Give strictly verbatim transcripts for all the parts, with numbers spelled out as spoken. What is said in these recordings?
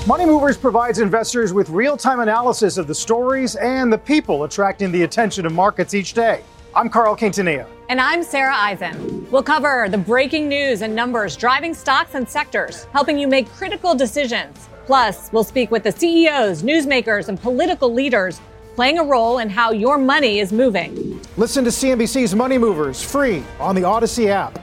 Money Movers provides investors with real-time analysis of the stories and the people attracting the attention of markets each day. I'm Carl Quintanilla. And I'm Sarah Eisen. We'll cover the breaking news and numbers driving stocks and sectors, helping you make critical decisions. Plus, we'll speak with the C E Os, newsmakers, and political leaders playing a role in how your money is moving. Listen to C N B C's Money Movers free on the Odyssey app.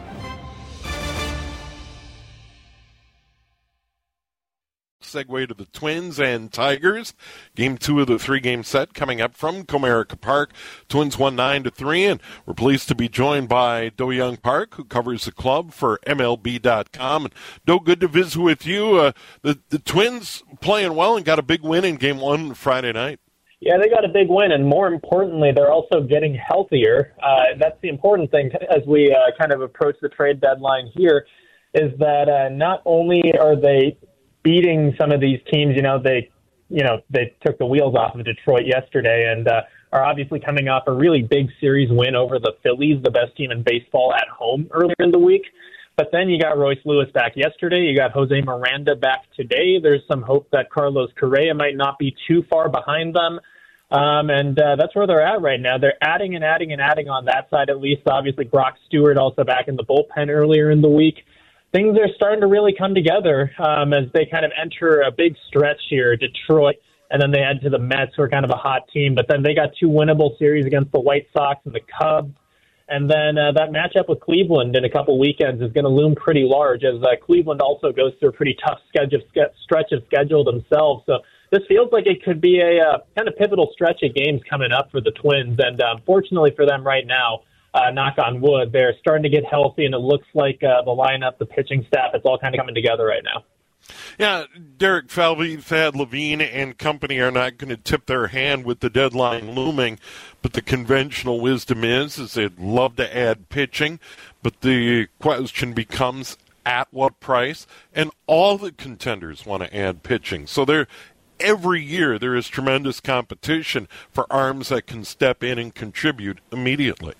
Segue to the Twins and Tigers. Game two of the three-game set coming up from Comerica Park. Twins won nine to three, and we're pleased to be joined by Do-Young Park, who covers the club for M L B dot com. And Do, good to visit with you. Uh, the, the Twins playing well and got a big win in Game one Friday night. Yeah, they got a big win, and more importantly, they're also getting healthier. Uh, that's the important thing as we uh, kind of approach the trade deadline here, is that uh, not only are they beating some of these teams, you know, they, you know, they took the wheels off of Detroit yesterday and uh, are obviously coming off a really big series win over the Phillies, the best team in baseball at home earlier in the week. But then you got Royce Lewis back yesterday. You got Jose Miranda back today. There's some hope that Carlos Correa might not be too far behind them. Um, and uh, that's where they're at right now. They're adding and adding and adding on that side at least. Obviously, Brock Stewart also back in the bullpen earlier in the week. Things are starting to really come together um, as they kind of enter a big stretch here. Detroit, and then they head to the Mets, who are kind of a hot team. But then they got two winnable series against the White Sox and the Cubs. And then uh, that matchup with Cleveland in a couple weekends is going to loom pretty large, as uh, Cleveland also goes through a pretty tough schedule, stretch of schedule themselves. So this feels like it could be a uh, kind of pivotal stretch of games coming up for the Twins. And uh, fortunately for them right now, Uh, knock on wood, they're starting to get healthy, and it looks like uh, the lineup, the pitching staff, it's all kind of coming together right now. Yeah, Derek Falvey, Thad Levine, and company are not going to tip their hand with the deadline looming, but the conventional wisdom is, is they'd love to add pitching, but the question becomes at what price, and all the contenders want to add pitching. So they're Every year there is tremendous competition for arms that can step in and contribute immediately.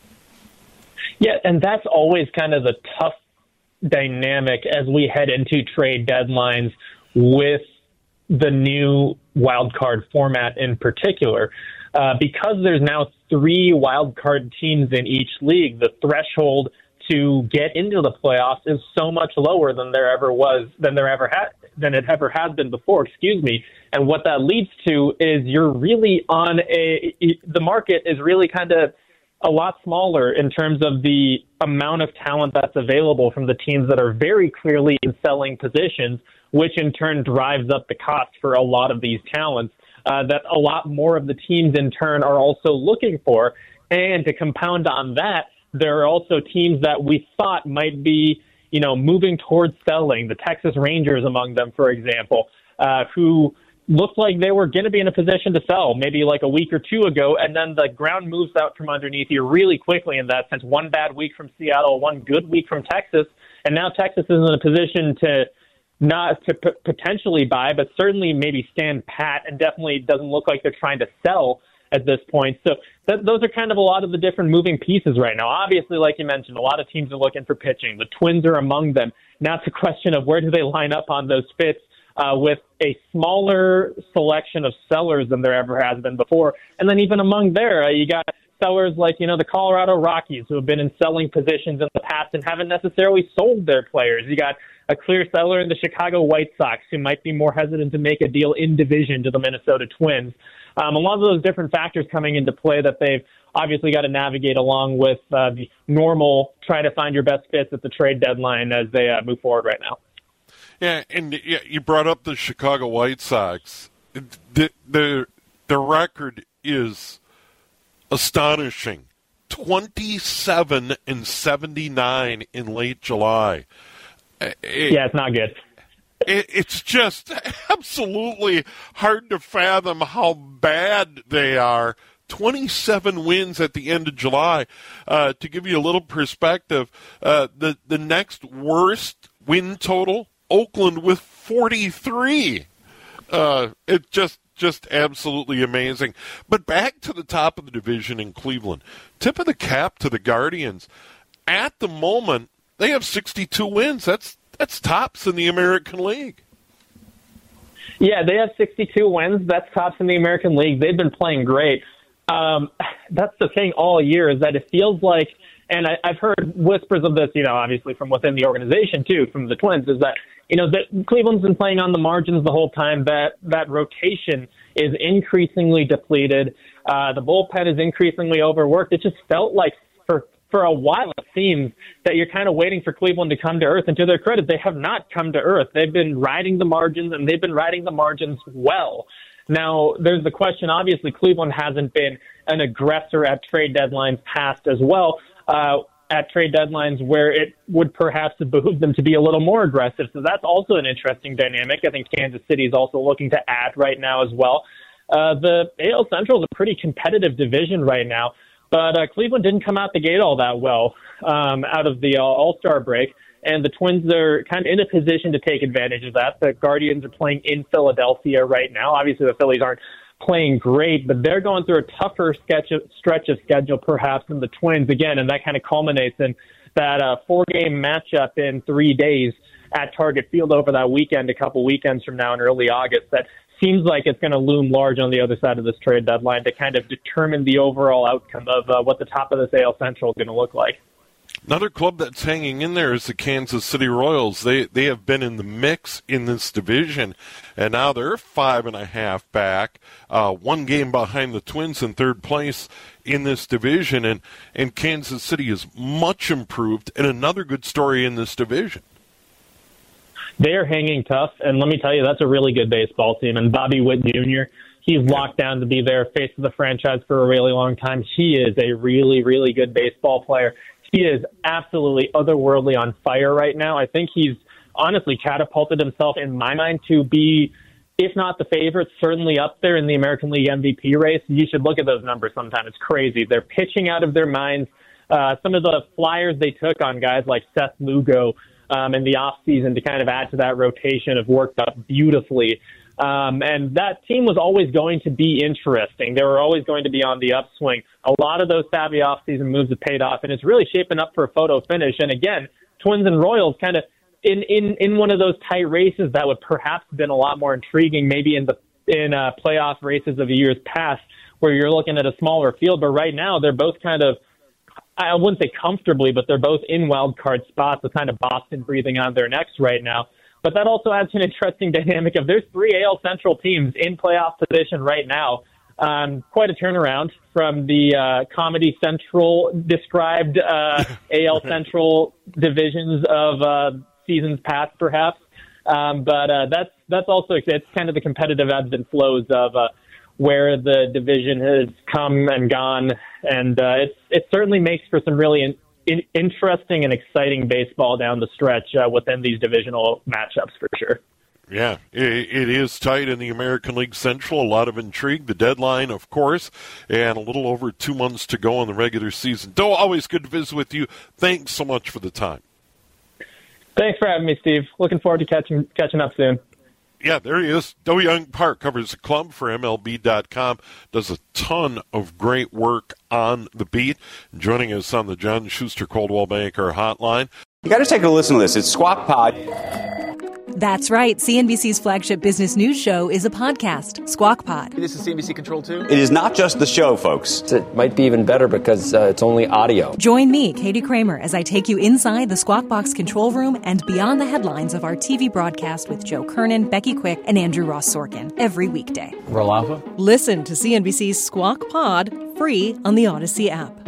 Yeah, and that's always kind of the tough dynamic as we head into trade deadlines with the new wild card format in particular. Uh, because there's now three wild card teams in each league, the threshold to get into the playoffs is so much lower than there ever was, than there ever had, than it ever has been before, excuse me. And what that leads to is you're really on a, the market is really kind of a lot smaller in terms of the amount of talent that's available from the teams that are very clearly in selling positions, which in turn drives up the cost for a lot of these talents uh, that a lot more of the teams in turn are also looking for. And to compound on that, there are also teams that we thought might be, you know, moving towards selling, the Texas Rangers among them, for example, uh, who looked like they were going to be in a position to sell maybe like a week or two ago, and then the ground moves out from underneath you really quickly in that sense. One bad week from Seattle, one good week from Texas, and now Texas is in a position to not to p- potentially buy, but certainly maybe stand pat, and definitely doesn't look like they're trying to sell at this point. So th- those are kind of a lot of the different moving pieces right now. Obviously, like you mentioned, a lot of teams are looking for pitching. The Twins are among them. Now it's a question of where do they line up on those fits uh, with a smaller selection of sellers than there ever has been before. And then even among there, uh, you got sellers like, you know, the Colorado Rockies, who have been in selling positions in the past and haven't necessarily sold their players. You got a clear seller in the Chicago White Sox, who might be more hesitant to make a deal in division to the Minnesota Twins. Um, a lot of those different factors coming into play that they've obviously got to navigate along with uh, the normal try to find your best fits at the trade deadline as they uh, move forward right now. Yeah, and yeah, you brought up the Chicago White Sox. The, the, the record is astonishing. twenty-seven and seventy-nine in late July. It, yeah, it's not good. It, it's just absolutely hard to fathom how bad they are. twenty-seven wins at the end of July. Uh, to give you a little perspective, uh, the, the next worst win total, Oakland with forty-three. Uh, it just just absolutely amazing. But back to the top of the division in Cleveland. Tip of the cap to the Guardians. At the moment, they have sixty-two wins. That's that's tops in the American League. Yeah, they have sixty-two wins. That's tops in the American League. They've been playing great. Um, that's the thing all year is that it feels like, and I, I've heard whispers of this, you know, obviously from within the organization too, from the Twins, is that, you know, that Cleveland's been playing on the margins the whole time. That that rotation is increasingly depleted. Uh, the bullpen is increasingly overworked. It just felt like for for a while it seems that you're kind of waiting for Cleveland to come to earth. And to their credit, they have not come to earth. They've been riding the margins, and they've been riding the margins well. Now, there's the question, obviously, Cleveland hasn't been an aggressor at trade deadlines past as well, uh, at trade deadlines where it would perhaps behoove them to be a little more aggressive. So that's also an interesting dynamic. I think Kansas City is also looking to add right now as well. Uh, the A L Central is a pretty competitive division right now. But uh, Cleveland didn't come out the gate all that well um, out of the uh, All-Star break, and the Twins are kind of in a position to take advantage of that. The Guardians are playing in Philadelphia right now. Obviously, the Phillies aren't playing great, but they're going through a tougher sketch of, stretch of schedule perhaps than the Twins again, and that kind of culminates in that uh, four-game matchup in three days at Target Field over that weekend, a couple weekends from now in early August, that seems like it's going to loom large on the other side of this trade deadline to kind of determine the overall outcome of uh, what the top of this A L Central is going to look like. Another club that's hanging in there is the Kansas City Royals. They they have been in the mix in this division, and now they're five and a half back, uh, one game behind the Twins in third place in this division, and, and Kansas City is much improved, and another good story in this division. They are hanging tough, and let me tell you, that's a really good baseball team. And Bobby Witt Junior, he's locked down to be their face of the franchise for a really long time. He is a really, really good baseball player. He is absolutely otherworldly on fire right now. I think he's honestly catapulted himself, in my mind, to be, if not the favorite, certainly up there in the American League M V P race. You should look at those numbers sometime. It's crazy. They're pitching out of their minds. Uh, some of the flyers they took on guys like Seth Lugo, Um, in the offseason to kind of add to that rotation have worked out beautifully. Um, and that team was always going to be interesting. They were always going to be on the upswing. A lot of those savvy offseason moves have paid off, and it's really shaping up for a photo finish. And again, Twins and Royals kind of in, in, in one of those tight races that would perhaps have been a lot more intriguing maybe in the in uh, playoff races of years past where you're looking at a smaller field. But right now, they're both kind of, I wouldn't say comfortably, but they're both in wild card spots with kind of Boston breathing on their necks right now. But that also adds an interesting dynamic of there's three A L Central teams in playoff position right now. Um, quite a turnaround from the uh, Comedy Central described uh, A L Central divisions of uh, seasons past, perhaps. Um, but uh, that's that's also it's kind of the competitive ebbs and flows of uh, where the division has come and gone, and uh, it it certainly makes for some really in, in, interesting and exciting baseball down the stretch uh, within these divisional matchups for sure. Yeah, it, it is tight in the American League Central. A lot of intrigue. The deadline, of course, and a little over two months to go in the regular season. Doe, always good to visit with you. Thanks so much for the time. Thanks for having me, Steve. Looking forward to catching catching up soon. Yeah, there he is. Doe Young Park covers the club for M L B dot com, does a ton of great work on the beat. Joining us on the John Schuster Coldwell Banker Hotline. You got to take a listen to this. It's Squawk Pod. That's right. C N B C's flagship business news show is a podcast, Squawk Pod. This is C N B C Control two. It is not just the show, folks. It might be even better because uh, it's only audio. Join me, Katie Kramer, as I take you inside the Squawk Box control room and beyond the headlines of our T V broadcast with Joe Kernan, Becky Quick, and Andrew Ross Sorkin every weekday. Roll Alpha. Listen to C N B C's Squawk Pod free on the Odyssey app.